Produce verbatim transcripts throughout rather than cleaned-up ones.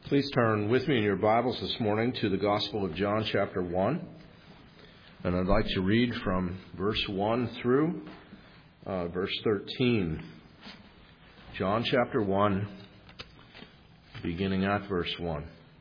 Please turn with me in your Bibles this morning to the Gospel of John chapter one. And I'd like to read from verse one through uh, verse thirteen. John chapter one, beginning at verse one.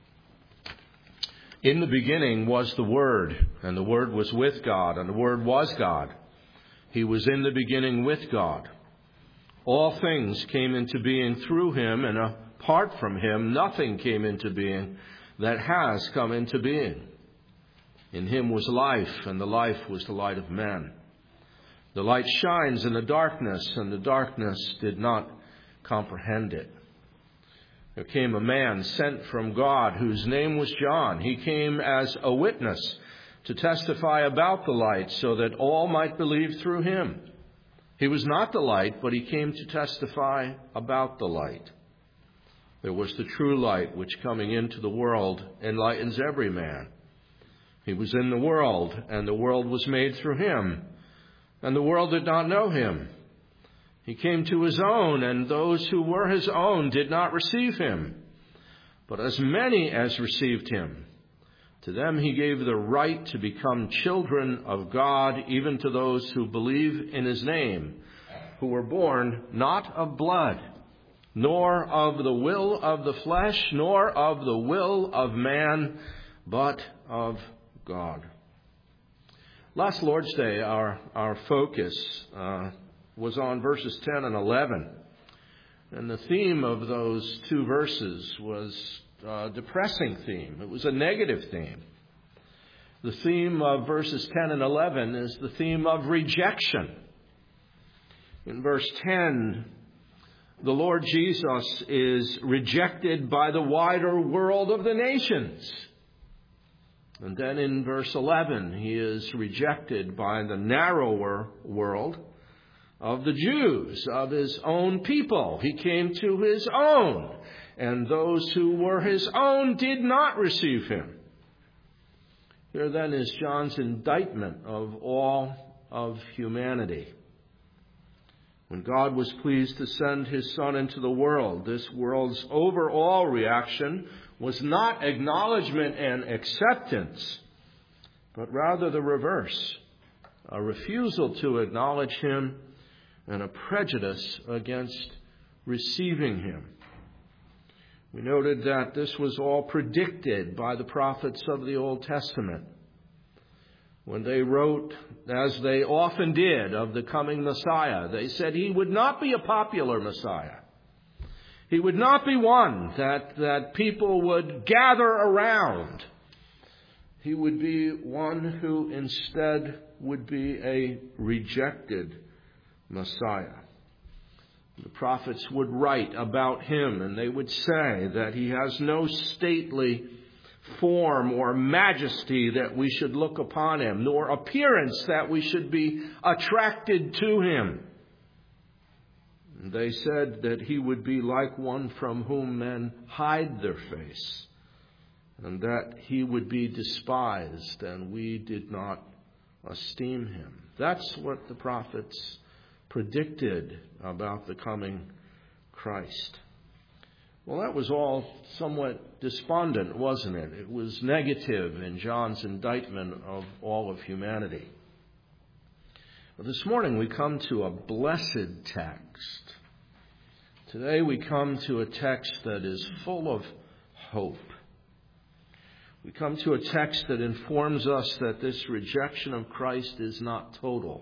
In the beginning was the Word, and the Word was with God, and the Word was God. He was in the beginning with God. All things came into being through him, and apart from him, nothing came into being that has come into being. In him was life, and the life was the light of men. The light shines in the darkness, and the darkness did not comprehend it. There came a man sent from God, whose name was John. He came as a witness to testify about the light, so that all might believe through him. He was not the light, but he came to testify about the light. There was the true light, which coming into the world enlightens every man. He was in the world, and the world was made through him, and the world did not know him. He came to his own, and those who were his own did not receive him. But as many as received him, to them he gave the right to become children of God, even to those who believe in his name, who were born not of blood, nor of the will of the flesh, nor of the will of man, but of God. Last Lord's Day, our, our focus uh, was on verses ten and eleven. And the theme of those two verses was a depressing theme. It was a negative theme. The theme of verses ten and eleven is the theme of rejection. In verse ten, the Lord Jesus is rejected by the wider world of the nations. And then in verse eleven, he is rejected by the narrower world of the Jews, of his own people. He came to his own, and those who were his own did not receive him. Here then is John's indictment of all of humanity. When God was pleased to send his Son into the world, this world's overall reaction was not acknowledgement and acceptance, but rather the reverse, a refusal to acknowledge him and a prejudice against receiving him. We noted that this was all predicted by the prophets of the Old Testament. When they wrote, as they often did, of the coming Messiah, they said he would not be a popular Messiah. He would not be one that, that people would gather around. He would be one who instead would be a rejected Messiah. The prophets would write about him, and they would say that he has no stately form or majesty that we should look upon him, nor appearance that we should be attracted to him. They said that he would be like one from whom men hide their face, and that he would be despised, and we did not esteem him. That's what the prophets predicted about the coming Christ. Well, that was all somewhat despondent, wasn't it? It was negative in John's indictment of all of humanity. But this morning we come to a blessed text. Today we come to a text that is full of hope. We come to a text that informs us that this rejection of Christ is not total.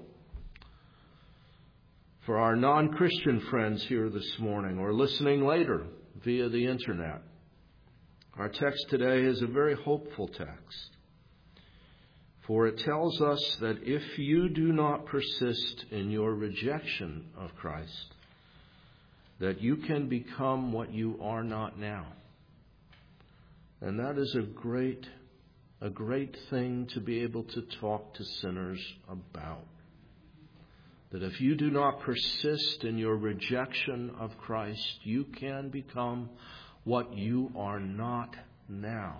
For our non-Christian friends here this morning or listening later via the internet, our text today is a very hopeful text. For it tells us that if you do not persist in your rejection of Christ, that you can become what you are not now. And that is a great, a great thing to be able to talk to sinners about. That if you do not persist in your rejection of Christ, you can become what you are not now.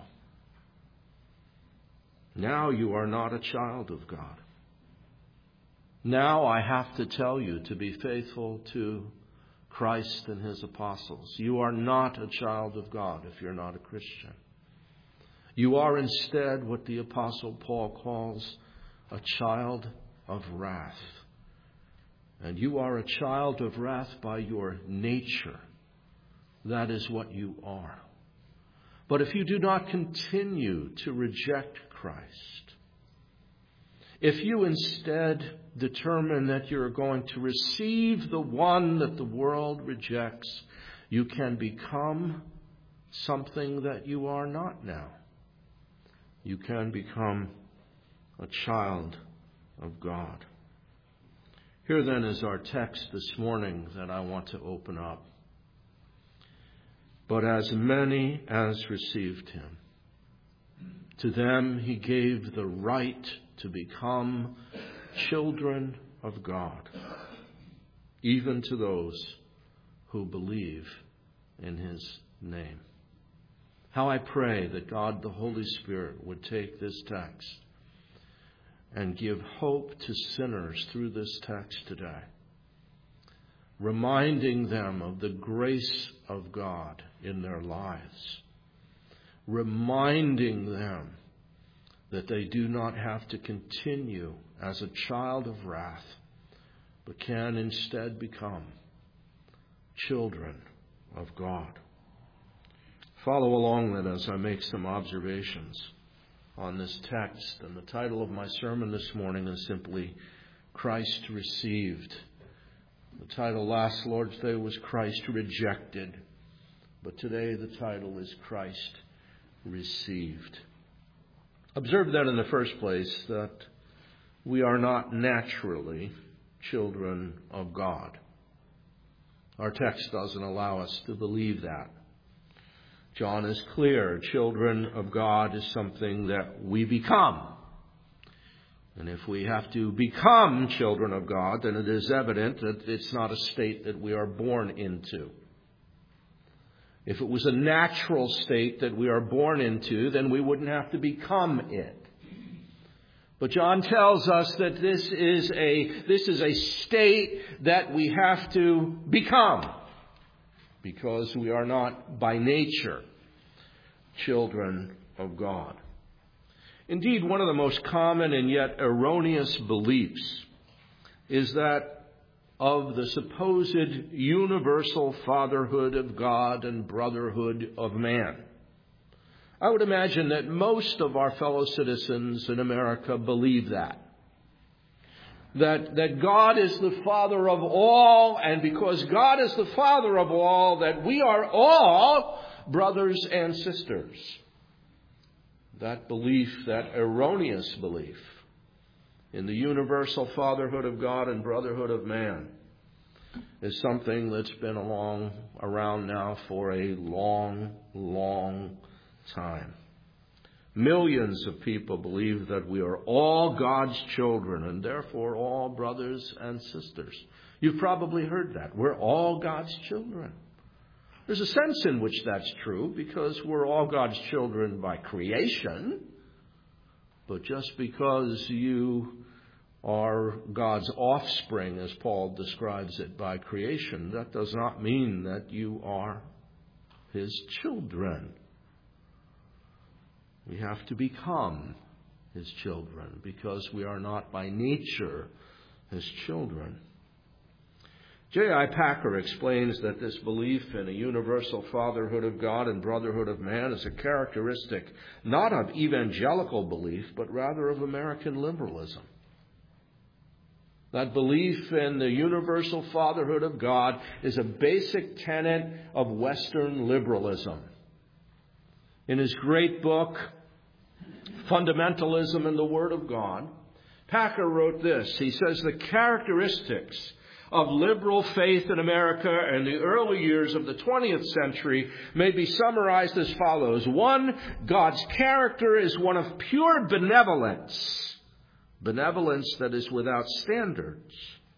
Now you are not a child of God. Now I have to tell you to be faithful to Christ and his apostles. You are not a child of God if you're not a Christian. You are instead what the Apostle Paul calls a child of wrath. And you are a child of wrath by your nature. That is what you are. But if you do not continue to reject Christ, if you instead determine that you're going to receive the one that the world rejects, you can become something that you are not now. You can become a child of God. Here then is our text this morning that I want to open up. But as many as received him, to them he gave the right to become children of God, even to those who believe in his name. How I pray that God the Holy Spirit would take this text and give hope to sinners through this text today, reminding them of the grace of God in their lives, reminding them that they do not have to continue as a child of wrath, but can instead become children of God. Follow along then as I make some observations on this text. And the title of my sermon this morning is simply Christ Received. The title last Lord's Day was Christ Rejected, but today the title is Christ Received. Observe then in the first place that we are not naturally children of God. Our text doesn't allow us to believe that. John is clear. Children of God is something that we become. And if we have to become children of God, then it is evident that it's not a state that we are born into. If it was a natural state that we are born into, then we wouldn't have to become it. But John tells us that this is a, this is a state that we have to become, because we are not by nature children of God. Indeed, one of the most common and yet erroneous beliefs is that of the supposed universal fatherhood of God and brotherhood of man. I would imagine that most of our fellow citizens in America believe that. That, that God is the Father of all, and because God is the Father of all, that we are all brothers and sisters. That belief, that erroneous belief in the universal fatherhood of God and brotherhood of man, is something that's been along around now for a long, long time. Millions of people believe that we are all God's children and therefore all brothers and sisters. You've probably heard that. We're all God's children. There's a sense in which that's true because we're all God's children by creation. But just because you are God's offspring, as Paul describes it, by creation, that does not mean that you are his children. We have to become his children because we are not by nature his children. J I Packer explains that this belief in a universal fatherhood of God and brotherhood of man is a characteristic not of evangelical belief, but rather of American liberalism. That belief in the universal fatherhood of God is a basic tenet of Western liberalism. In his great book, Fundamentalism in the Word of God, Packer wrote this. He says, the characteristics of liberal faith in America in the early years of the twentieth century may be summarized as follows. One, God's character is one of pure benevolence, benevolence that is without standards.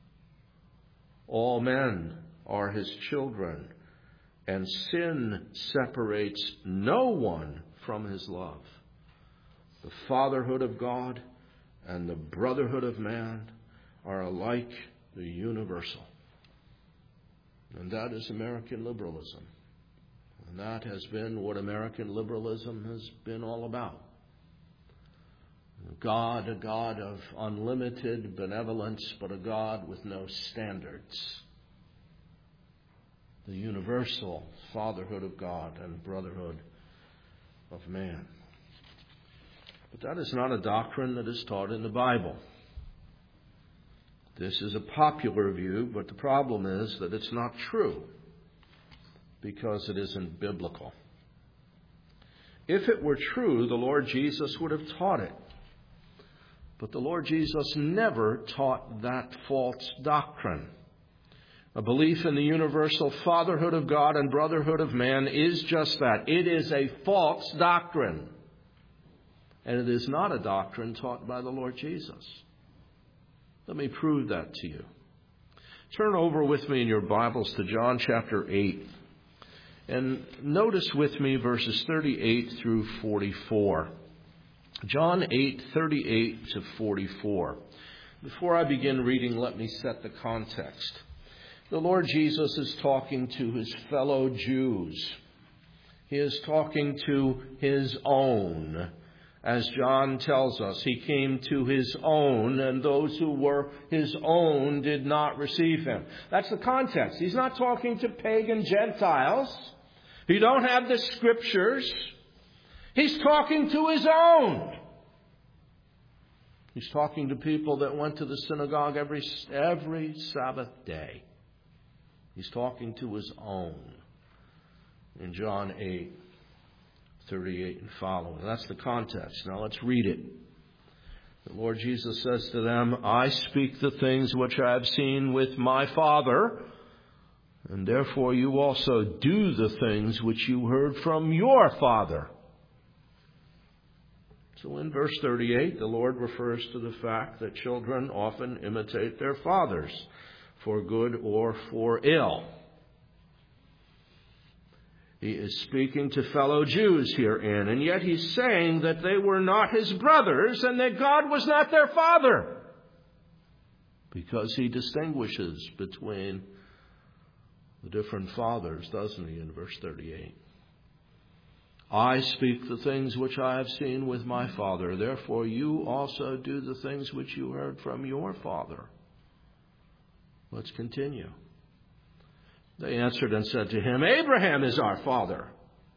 All men are his children, and sin separates no one from his love. The fatherhood of God and the brotherhood of man are alike the universal. And that is American liberalism. And that has been what American liberalism has been all about. God, a God of unlimited benevolence, but a God with no standards. The universal fatherhood of God and brotherhood of man. But that is not a doctrine that is taught in the Bible. This is a popular view, but the problem is that it's not true because it isn't biblical. If it were true, the Lord Jesus would have taught it. But the Lord Jesus never taught that false doctrine. A belief in the universal fatherhood of God and brotherhood of man is just that. It is a false doctrine. And it is not a doctrine taught by the Lord Jesus. Let me prove that to you. Turn over with me in your Bibles to John chapter eight. And notice with me verses thirty-eight through forty-four. John eight, thirty-eight to forty-four. Before I begin reading, let me set the context. The Lord Jesus is talking to his fellow Jews. He is talking to his own. As John tells us, he came to his own, and those who were his own did not receive him. That's the context. He's not talking to pagan Gentiles who don't have the scriptures. He's talking to his own. He's talking to people that went to the synagogue every, every Sabbath day. He's talking to his own in John eight, thirty-eight and following. That's the context. Now let's read it. The Lord Jesus says to them, I speak the things which I have seen with my Father, and therefore you also do the things which you heard from your father. So in verse thirty-eight, the Lord refers to the fact that children often imitate their fathers, for good or for ill. He is speaking to fellow Jews herein, and yet he's saying that they were not his brothers and that God was not their father, because he distinguishes between the different fathers, doesn't he, in verse thirty-eight? I speak the things which I have seen with my Father. Therefore you also do the things which you heard from your father. Let's continue. They answered and said to him, Abraham is our father.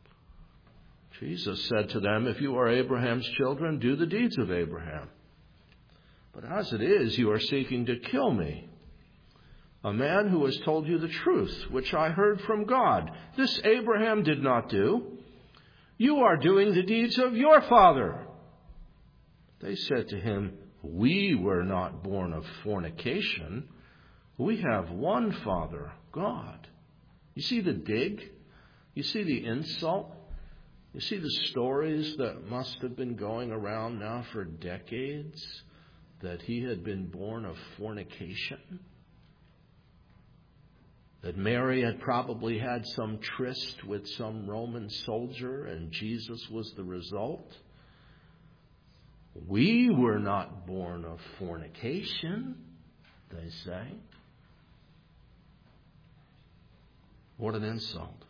Jesus said to them, if you are Abraham's children, do the deeds of Abraham. But as it is, you are seeking to kill me, a man who has told you the truth, which I heard from God. This Abraham did not do. You are doing the deeds of your father. They said to him, we were not born of fornication. We have one Father, God. You see the dig? You see the insult? You see the stories that must have been going around now for decades that he had been born of fornication? That Mary had probably had some tryst with some Roman soldier and Jesus was the result? We were not born of fornication, they say. What an insult.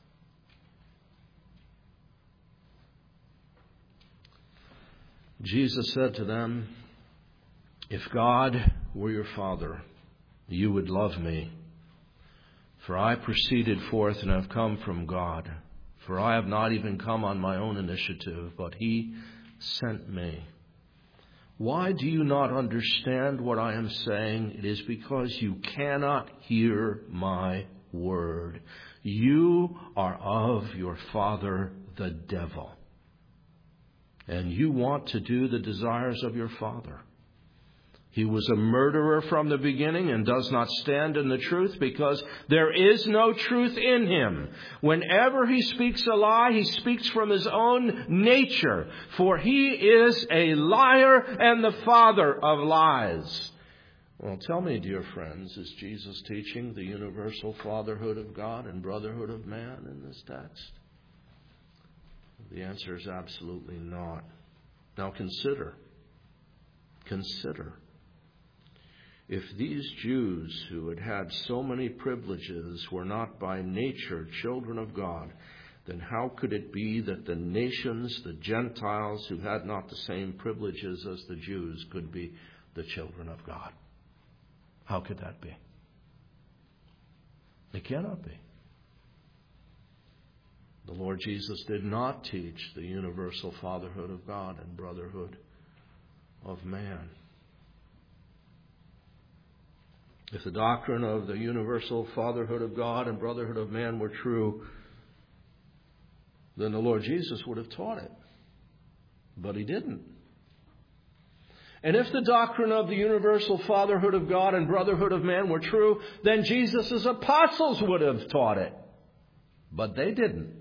Jesus said to them, if God were your Father, you would love me. For I proceeded forth and have come from God. For I have not even come on my own initiative, but he sent me. Why do you not understand what I am saying? It is because you cannot hear my word. You are of your father, the devil, and you want to do the desires of your father. He was a murderer from the beginning and does not stand in the truth because there is no truth in him. Whenever he speaks a lie, he speaks from his own nature, for he is a liar and the father of lies. Well, tell me, dear friends, is Jesus teaching the universal fatherhood of God and brotherhood of man in this text? The answer is absolutely not. Now consider. Consider. if these Jews who had had so many privileges were not by nature children of God, then how could it be that the nations, the Gentiles who had not the same privileges as the Jews, could be the children of God? How could that be? It cannot be. The Lord Jesus did not teach the universal fatherhood of God and brotherhood of man. If the doctrine of the universal fatherhood of God and brotherhood of man were true, then the Lord Jesus would have taught it. But he didn't. And if the doctrine of the universal fatherhood of God and brotherhood of man were true, then Jesus' apostles would have taught it. But they didn't.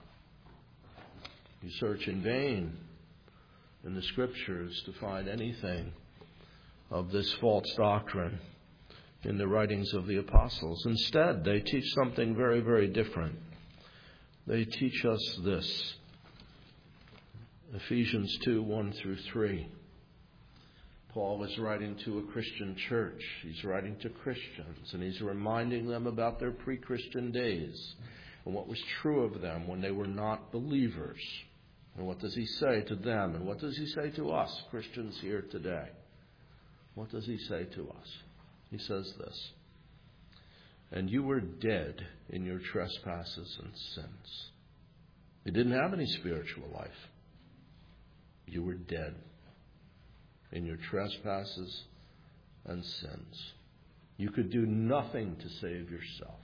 You search in vain in the Scriptures to find anything of this false doctrine in the writings of the apostles. Instead, they teach something very, very different. They teach us this. Ephesians two, one through three. Paul is writing to a Christian church. He's writing to Christians, and he's reminding them about their pre-Christian days and what was true of them when they were not believers. And what does he say to them? And what does he say to us, Christians here today? What does he say to us? He says this: and you were dead in your trespasses and sins. You didn't have any spiritual life. You were dead in your trespasses and sins. You could do nothing to save yourself.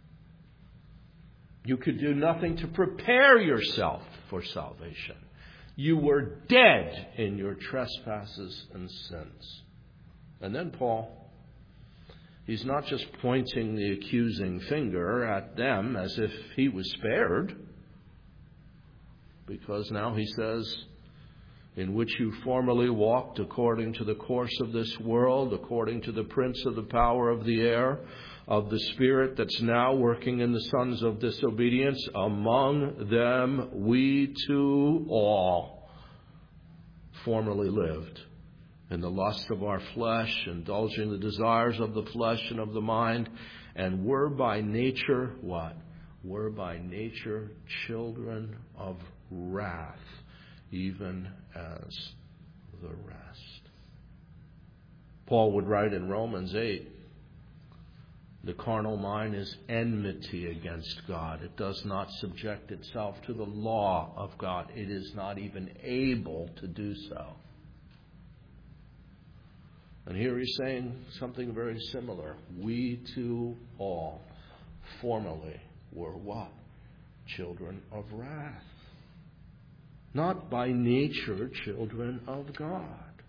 You could do nothing to prepare yourself for salvation. You were dead in your trespasses and sins. And then Paul, he's not just pointing the accusing finger at them as if he was spared, because now he says, in which you formerly walked according to the course of this world, according to the prince of the power of the air, of the spirit that's now working in the sons of disobedience. Among them we too all formerly lived in the lust of our flesh, indulging the desires of the flesh and of the mind, and were by nature, what? Were by nature children of wrath, even as the rest. Paul would write in Romans eight, the carnal mind is enmity against God. It does not subject itself to the law of God. It is not even able to do so. And here he's saying something very similar. We too all formerly were what? Children of wrath. Not by nature children of God.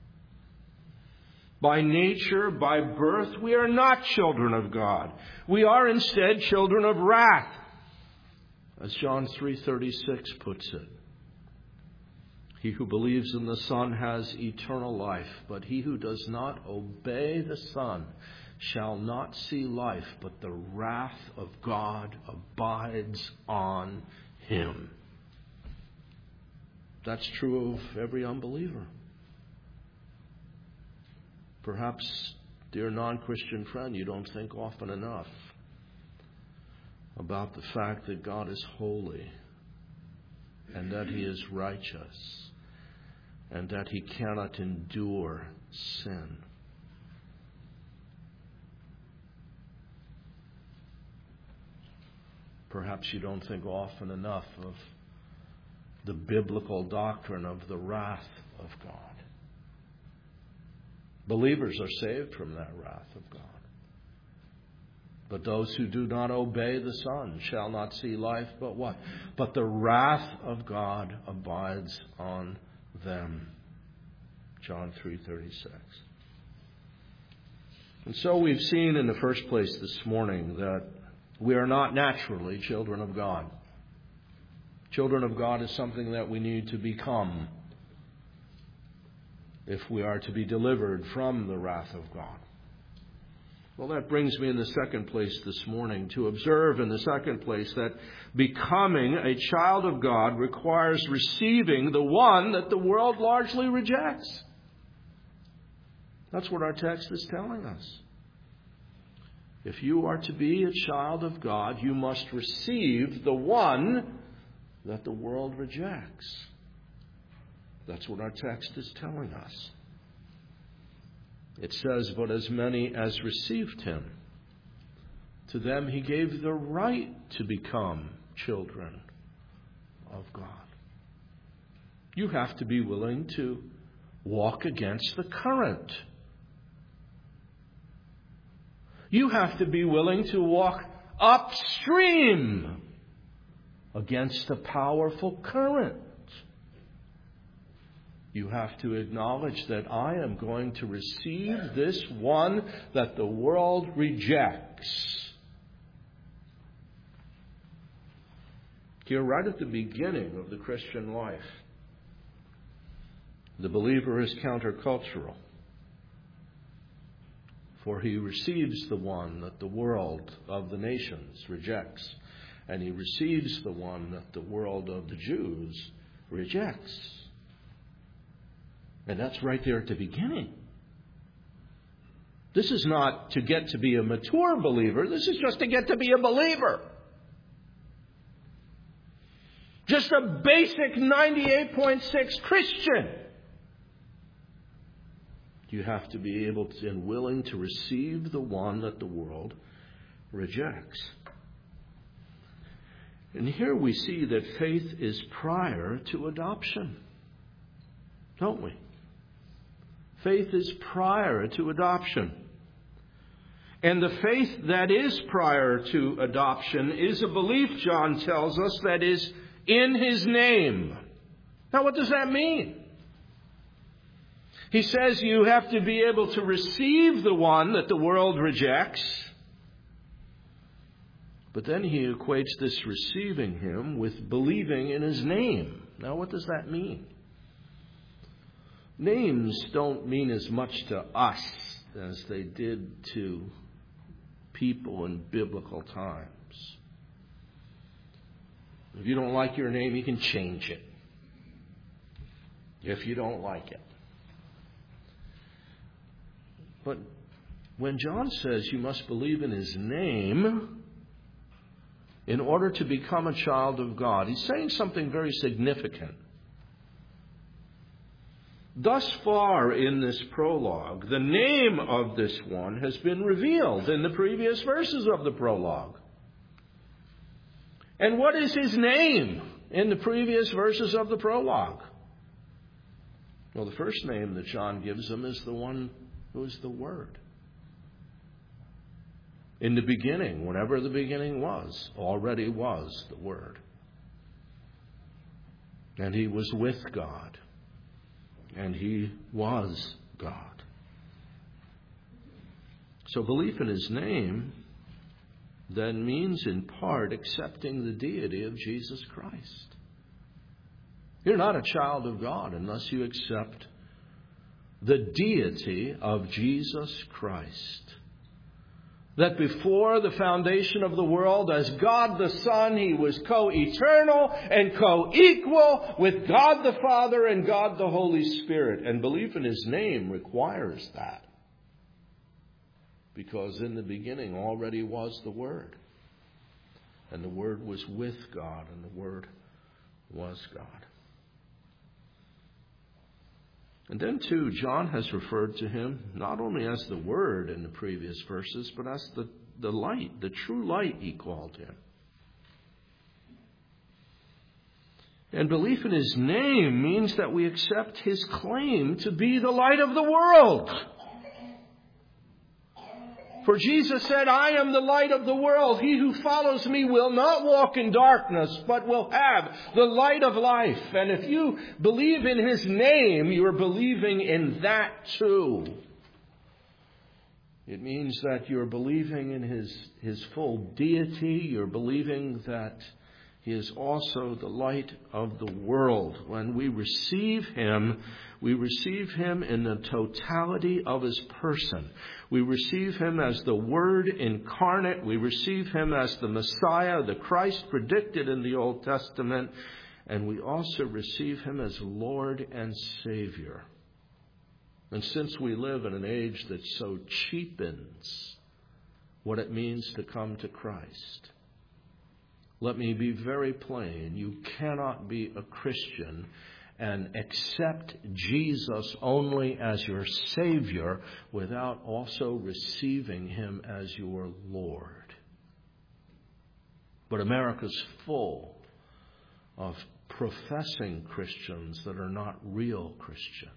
By nature, by birth, we are not children of God. We are instead children of wrath, as John three thirty-six puts it. He who believes in the Son has eternal life, but he who does not obey the Son shall not see life, but the wrath of God abides on him. That's true of every unbeliever. Perhaps, dear non-Christian friend, you don't think often enough about the fact that God is holy and that he is righteous and that he cannot endure sin. Perhaps you don't think often enough of the biblical doctrine of the wrath of God. Believers are saved from that wrath of God. But those who do not obey the Son shall not see life, but what? But the wrath of God abides on them. John three thirty-six. And so we've seen in the first place this morning that we are not naturally children of God. Children of God is something that we need to become if we are to be delivered from the wrath of God. Well, that brings me in the second place this morning to observe in the second place that becoming a child of God requires receiving the one that the world largely rejects. That's what our text is telling us. If you are to be a child of God, you must receive the one that the world rejects. That's what our text is telling us. It says, but as many as received him, to them he gave the right to become children of God. You have to be willing to walk against the current. You have to be willing to walk upstream against the powerful current. You have to acknowledge that I am going to receive this one that the world rejects. Here, right at the beginning of the Christian life, the believer is countercultural. For he receives the one that the world of the nations rejects. And he receives the one that the world of the Jews rejects. And that's right there at the beginning. This is not to get to be a mature believer. This is just to get to be a believer. Just a basic ninety-eight point six Christian. You have to be able to, and willing to receive the one that the world rejects. And here we see that faith is prior to adoption. Don't we? Faith is prior to adoption. And the faith that is prior to adoption is a belief, John tells us, that is in his name. Now, what does that mean? He says you have to be able to receive the one that the world rejects. But then he equates this receiving him with believing in his name. Now, what does that mean? Names don't mean as much to us as they did to people in biblical times. If you don't like your name, you can change it. If you don't like it. But when John says you must believe in his name in order to become a child of God, he's saying something very significant. Thus far in this prologue, the name of this one has been revealed in the previous verses of the prologue. And what is his name in the previous verses of the prologue? Well, the first name that John gives him is the one who is the Word. In the beginning, whenever the beginning was, already was the Word. And he was with God. And he was God. So belief in his name then means in part accepting the deity of Jesus Christ. You're not a child of God unless you accept the deity of Jesus Christ. That before the foundation of the world, as God the Son, he was co-eternal and co-equal with God the Father and God the Holy Spirit. And belief in his name requires that. Because in the beginning already was the Word. And the Word was with God, and the Word was God. And then, too, John has referred to him not only as the Word in the previous verses, but as the, the light, the true light, he called him. And belief in his name means that we accept his claim to be the light of the world. For Jesus said, I am the light of the world. He who follows me will not walk in darkness, but will have the light of life. And if you believe in his name, you are believing in that too. It means that you're believing in his, his full deity. You're believing that he is also the light of the world. When we receive him, we receive him in the totality of his person. We receive him as the Word incarnate. We receive him as the Messiah, the Christ predicted in the Old Testament. And we also receive him as Lord and Savior. And since we live in an age that so cheapens what it means to come to Christ. Let me be very plain. You cannot be a Christian and accept Jesus only as your Savior without also receiving Him as your Lord. But America's full of professing Christians that are not real Christians.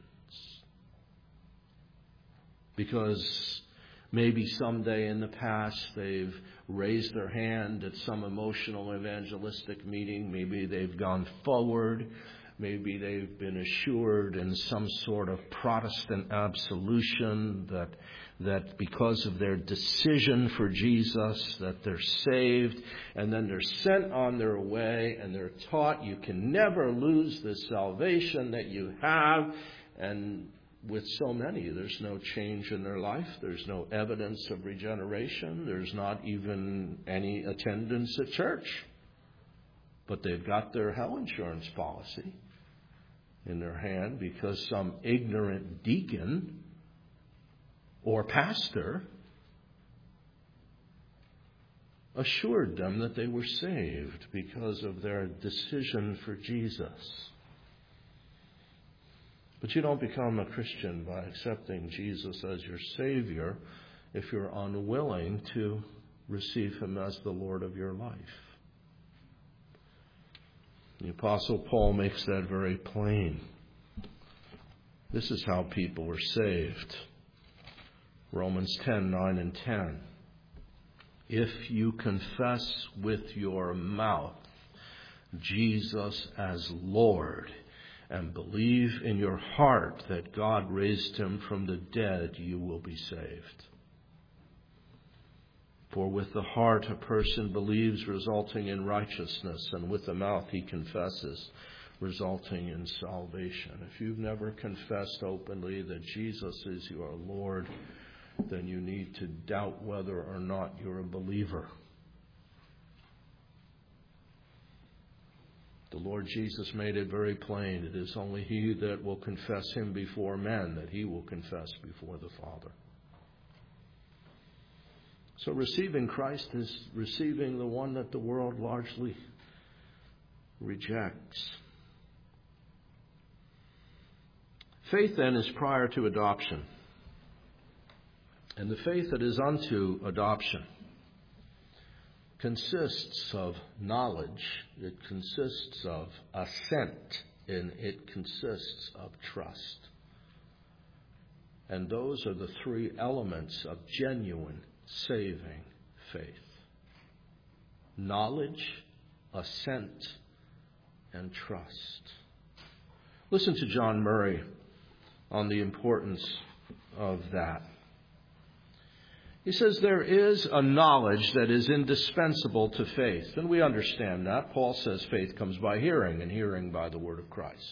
Because maybe someday in the past they've raised their hand at some emotional evangelistic meeting. Maybe they've gone forward. Maybe they've been assured in some sort of Protestant absolution that that because of their decision for Jesus that they're saved, and then they're sent on their way and they're taught you can never lose the salvation that you have. And with so many, there's no change in their life. There's no evidence of regeneration. There's not even any attendance at church. But they've got their health insurance policy in their hand because some ignorant deacon or pastor assured them that they were saved because of their decision for Jesus. But you don't become a Christian by accepting Jesus as your Savior if you're unwilling to receive Him as the Lord of your life. The Apostle Paul makes that very plain. This is how people were saved. Romans ten, nine and ten. If you confess with your mouth Jesus as Lord and believe in your heart that God raised Him from the dead, you will be saved. For with the heart a person believes, resulting in righteousness, and with the mouth he confesses, resulting in salvation. If you've never confessed openly that Jesus is your Lord, then you need to doubt whether or not you're a believer. The Lord Jesus made it very plain. It is only he that will confess Him before men that He will confess before the Father. So receiving Christ is receiving the one that the world largely rejects. Faith then is prior to adoption. And the faith that is unto adoption consists of knowledge, it consists of assent, and it consists of trust. And those are the three elements of genuine saving faith. Knowledge, assent, and trust. Listen to John Murray on the importance of that. He says there is a knowledge that is indispensable to faith. And we understand that. Paul says faith comes by hearing, and hearing by the word of Christ.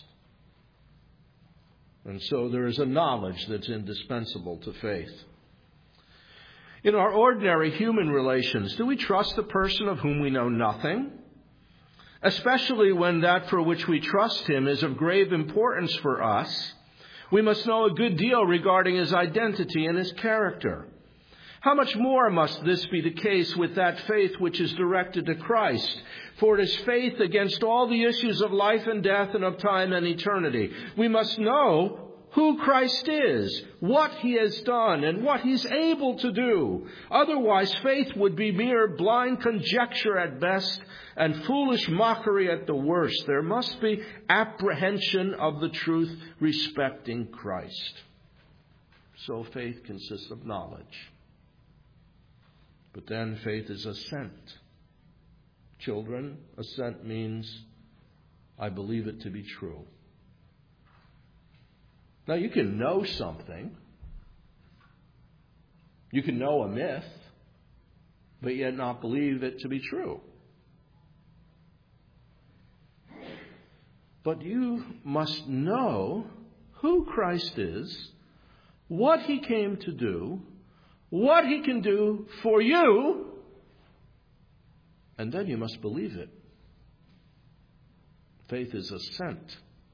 And so there is a knowledge that's indispensable to faith. In our ordinary human relations, do we trust a person of whom we know nothing? Especially when that for which we trust him is of grave importance for us. We must know a good deal regarding his identity and his character. How much more must this be the case with that faith which is directed to Christ? For it is faith against all the issues of life and death and of time and eternity. We must know who Christ is, what He has done, and what He's able to do. Otherwise, faith would be mere blind conjecture at best and foolish mockery at the worst. There must be apprehension of the truth respecting Christ. So faith consists of knowledge. But then faith is assent. Children, assent means I believe it to be true. Now, you can know something. You can know a myth, but yet not believe it to be true. But you must know who Christ is, what He came to do, what He can do for you, and then you must believe it. Faith is assent.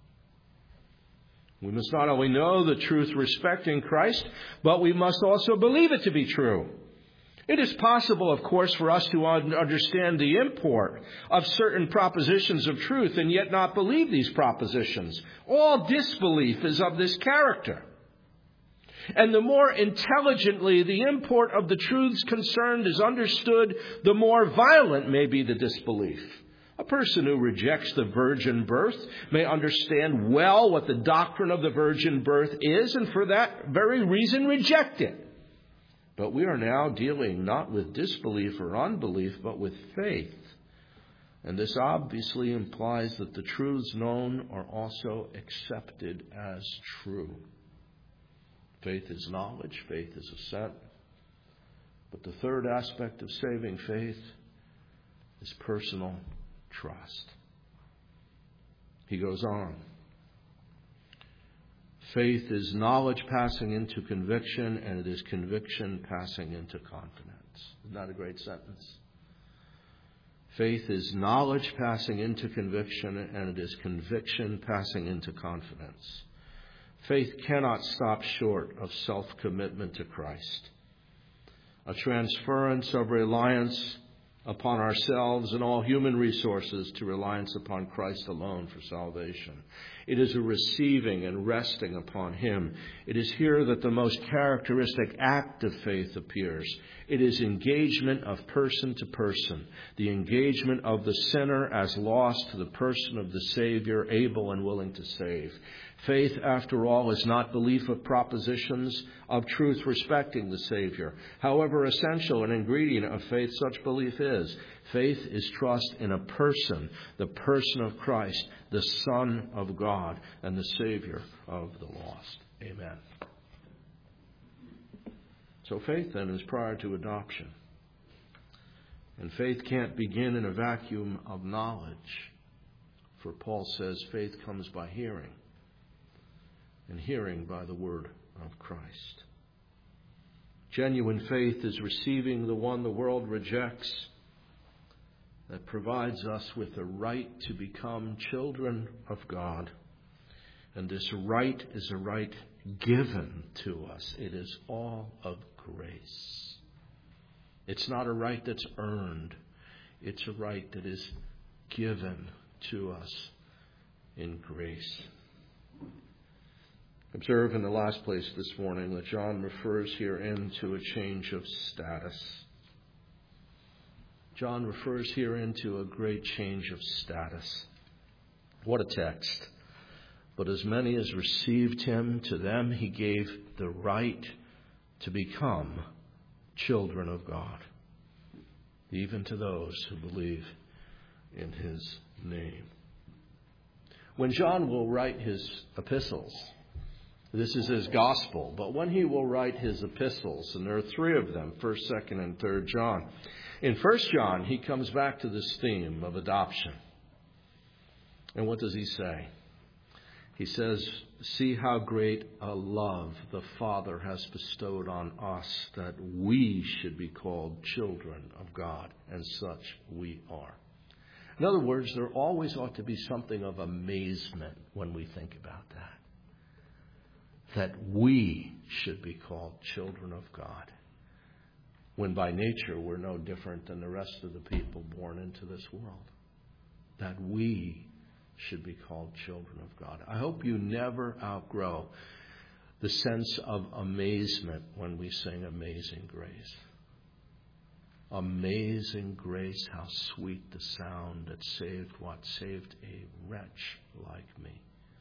We must not only know the truth respecting Christ, but we must also believe it to be true. It is possible, of course, for us to understand the import of certain propositions of truth and yet not believe these propositions. All disbelief is of this character. And the more intelligently the import of the truths concerned is understood, the more violent may be the disbelief. A person who rejects the virgin birth may understand well what the doctrine of the virgin birth is, and for that very reason reject it. But we are now dealing not with disbelief or unbelief, but with faith. And this obviously implies that the truths known are also accepted as true. Faith is knowledge, faith is assent. But the third aspect of saving faith is personal trust. He goes on. Faith is knowledge passing into conviction, and it is conviction passing into confidence. Isn't that a great sentence? Faith is knowledge passing into conviction, and it is conviction passing into confidence. Faith cannot stop short of self-commitment to Christ. A transference of reliance upon ourselves and all human resources to reliance upon Christ alone for salvation. It is a receiving and resting upon Him. It is here that the most characteristic act of faith appears. It is engagement of person to person, the engagement of the sinner as lost to the person of the Savior, able and willing to save. Faith, after all, is not belief of propositions of truth respecting the Savior. However essential an ingredient of faith such belief is, faith is trust in a person, the person of Christ, the Son of God, and the Savior of the lost. Amen. So faith, then, is prior to adoption. And faith can't begin in a vacuum of knowledge. For Paul says faith comes by hearing, and hearing by the word of Christ. Genuine faith is receiving the one the world rejects, that provides us with a right to become children of God. And this right is a right given to us. It is all of grace. It's not a right that's earned. It's a right that is given to us in grace. Observe in the last place this morning that John refers herein to a change of status. John refers herein to a great change of status. What a text. But as many as received him, to them he gave the right to become children of God, even to those who believe in his name. When John will write his epistles, this is his gospel, but when he will write his epistles, and there are three of them, first, second, and third John. In First John, he comes back to this theme of adoption. And what does he say? He says, see how great a love the Father has bestowed on us, that we should be called children of God, and such we are. In other words, there always ought to be something of amazement when we think about that. That we should be called children of God, when by nature we're no different than the rest of the people born into this world. That we should be called children of God. I hope you never outgrow the sense of amazement when we sing Amazing Grace. Amazing grace, how sweet the sound that saved what? Saved a wretch like me.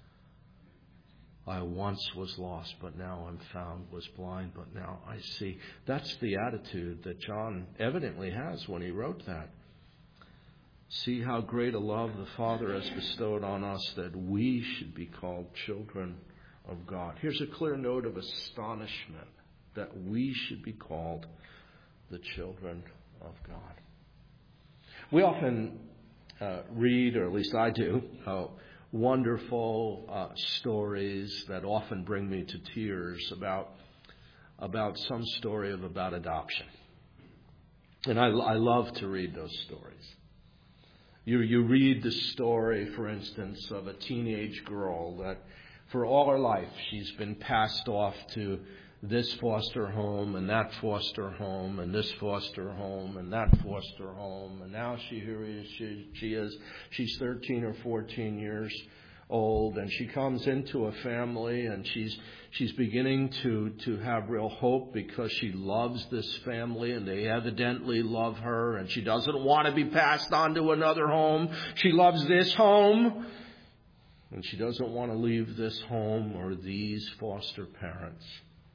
I once was lost, but now I'm found, was blind, but now I see. That's the attitude that John evidently has when he wrote that. See how great a love the Father has bestowed on us, that we should be called children of God. Here's a clear note of astonishment, that we should be called the children of God. We often uh, read, or at least I do, uh, wonderful uh, stories that often bring me to tears about about some story of about adoption. And I, I love to read those stories. You you read the story, for instance, of a teenage girl that for all her life she's been passed off to this foster home and that foster home and this foster home and that foster home. And now she here is she, she is she's thirteen or fourteen years old, and she comes into a family, and she's she's beginning to to have real hope because she loves this family and they evidently love her, and she doesn't want to be passed on to another home. She loves this home, and she doesn't want to leave this home or these foster parents.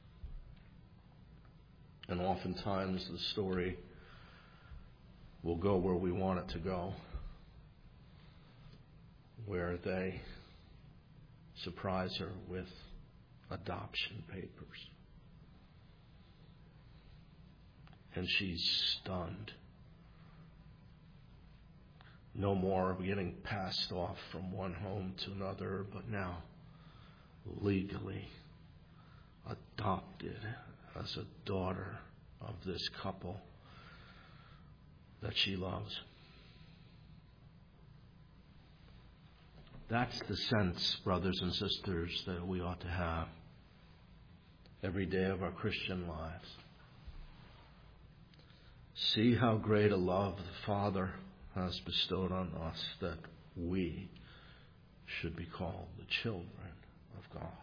And oftentimes the story will go where we want it to go, where they surprise her with adoption papers. And she's stunned. No more getting passed off from one home to another, but now legally adopted as a daughter of this couple that she loves. That's the sense, brothers and sisters, that we ought to have every day of our Christian lives. See how great a love the Father has bestowed on us, that we should be called the children of God.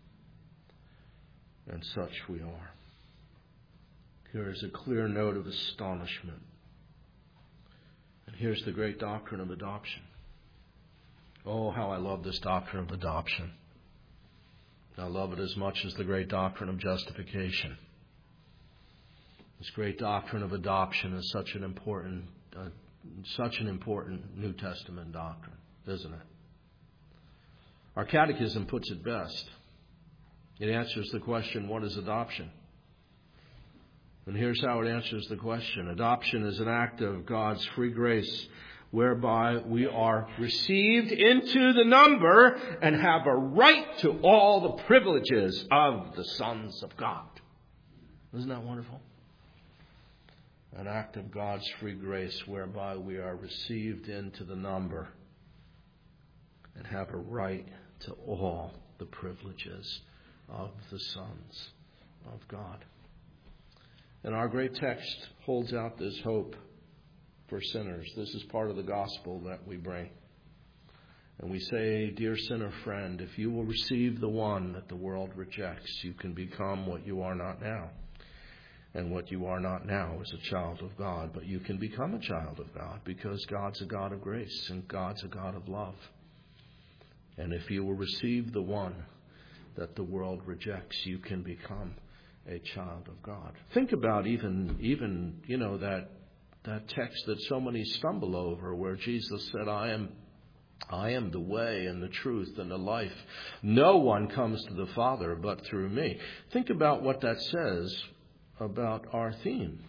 And such we are. Here is a clear note of astonishment. And here's the great doctrine of adoption. Oh, how I love this doctrine of adoption. I love it as much as the great doctrine of justification. This great doctrine of adoption is such an important, uh, such an important New Testament doctrine, isn't it? Our catechism puts it best. It answers the question, what is adoption? And here's how it answers the question. Adoption is an act of God's free grace whereby we are received into the number and have a right to all the privileges of the sons of God. Isn't that wonderful? An act of God's free grace whereby we are received into the number and have a right to all the privileges of the sons of God. And our great text holds out this hope for sinners. This is part of the gospel that we bring. And we say, dear sinner friend, if you will receive the one that the world rejects, you can become what you are not now. And what you are not now is a child of God. But you can become a child of God because God's a God of grace and God's a God of love. And if you will receive the one that the world rejects, you can become a child of God. Think about even, even you know, that that text that so many stumble over, where Jesus said, I am, I am the way and the truth and the life. No one comes to the Father but through me. Think about what that says about our theme.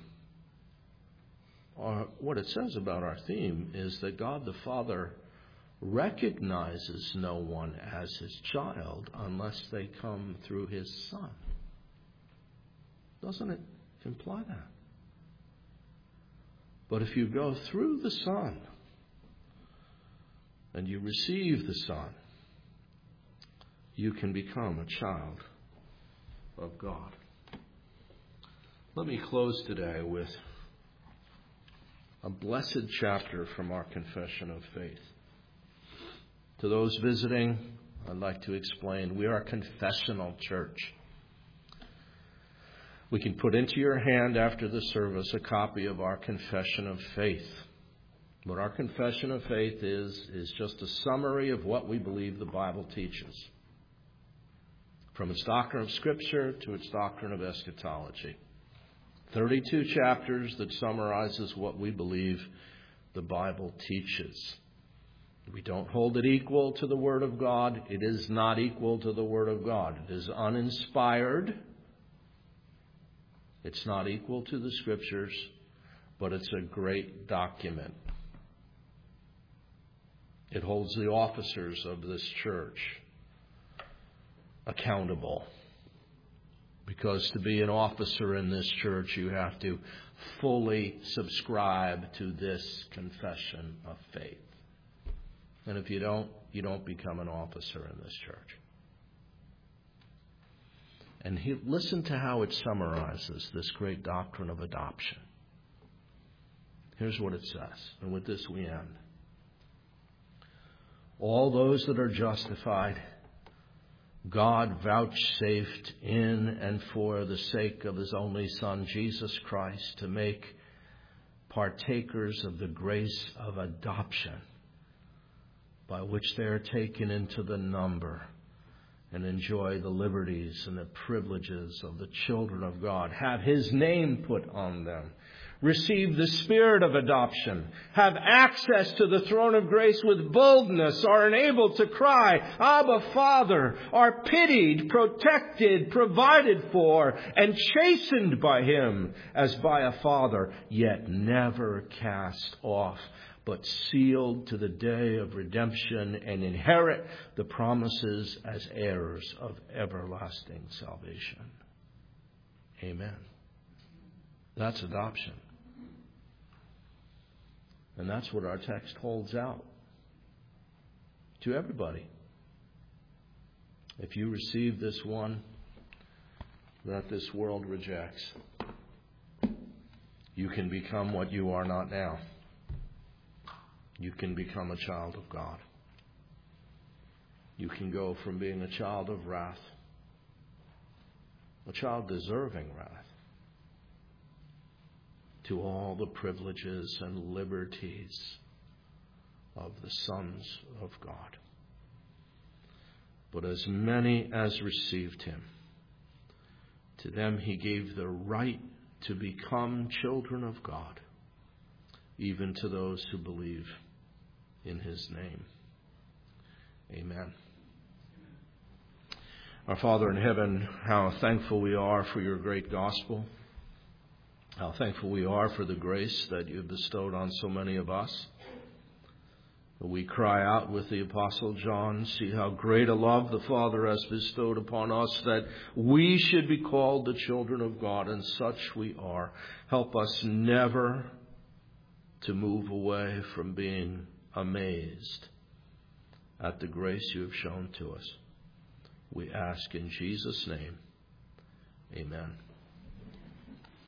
Or what it says about our theme is that God the Father recognizes no one as his child unless they come through his Son. Doesn't it imply that? But if you go through the Son and you receive the Son, you can become a child of God. Let me close today with a blessed chapter from our Confession of Faith. To those visiting, I'd like to explain, we are a confessional church. We can put into your hand after the service a copy of our Confession of Faith. What our Confession of Faith is, is just a summary of what we believe the Bible teaches, from its doctrine of Scripture to its doctrine of eschatology. thirty-two chapters that summarizes what we believe the Bible teaches. We don't hold it equal to the Word of God. It is not equal to the Word of God. It is uninspired. It's not equal to the Scriptures, but it's a great document. It holds the officers of this church accountable. Because to be an officer in this church, you have to fully subscribe to this confession of faith. And if you don't, you don't become an officer in this church. And he, listen to how it summarizes this great doctrine of adoption. Here's what it says, and with this we end. All those that are justified, God vouchsafed in and for the sake of His only Son, Jesus Christ, to make partakers of the grace of adoption, by which they are taken into the number and enjoy the liberties and the privileges of the children of God, have His name put on them, receive the spirit of adoption, have access to the throne of grace with boldness, are enabled to cry, Abba, Father, are pitied, protected, provided for, and chastened by Him as by a father, yet never cast off, but sealed to the day of redemption and inherit the promises as heirs of everlasting salvation. Amen. That's adoption. And that's what our text holds out to everybody. If you receive this one that this world rejects, you can become what you are not now. You can become a child of God. You can go from being a child of wrath, a child deserving wrath, to all the privileges and liberties of the sons of God. But as many as received Him, to them He gave the right to become children of God, even to those who believe in His name. Amen. Our Father in heaven, how thankful we are for your great gospel. How thankful we are for the grace that you have bestowed on so many of us. We cry out with the Apostle John, see how great a love the Father has bestowed upon us, that we should be called the children of God, and such we are. Help us never to move away from being amazed at the grace you have shown to us. We ask in Jesus' name. Amen.